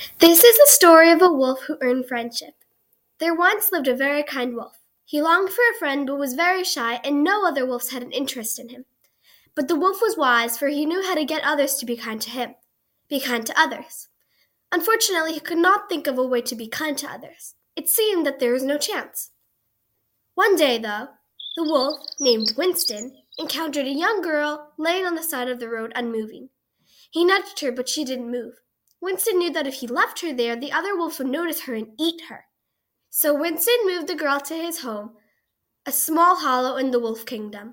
This is the story of a wolf who earned friendship. There once lived a very kind wolf. He longed for a friend but was very shy, and no other wolves had an interest in him. But the wolf was wise, for he knew how to get others to be kind to him, be kind to others. Unfortunately, he could not think of a way to be kind to others. It seemed that there was no chance. One day, though, the wolf, named Winston, encountered a young girl laying on the side of the road unmoving. He nudged her, but she didn't move. Winston knew that if he left her there, the other wolves would notice her and eat her. So Winston moved the girl to his home, a small hollow in the wolf kingdom.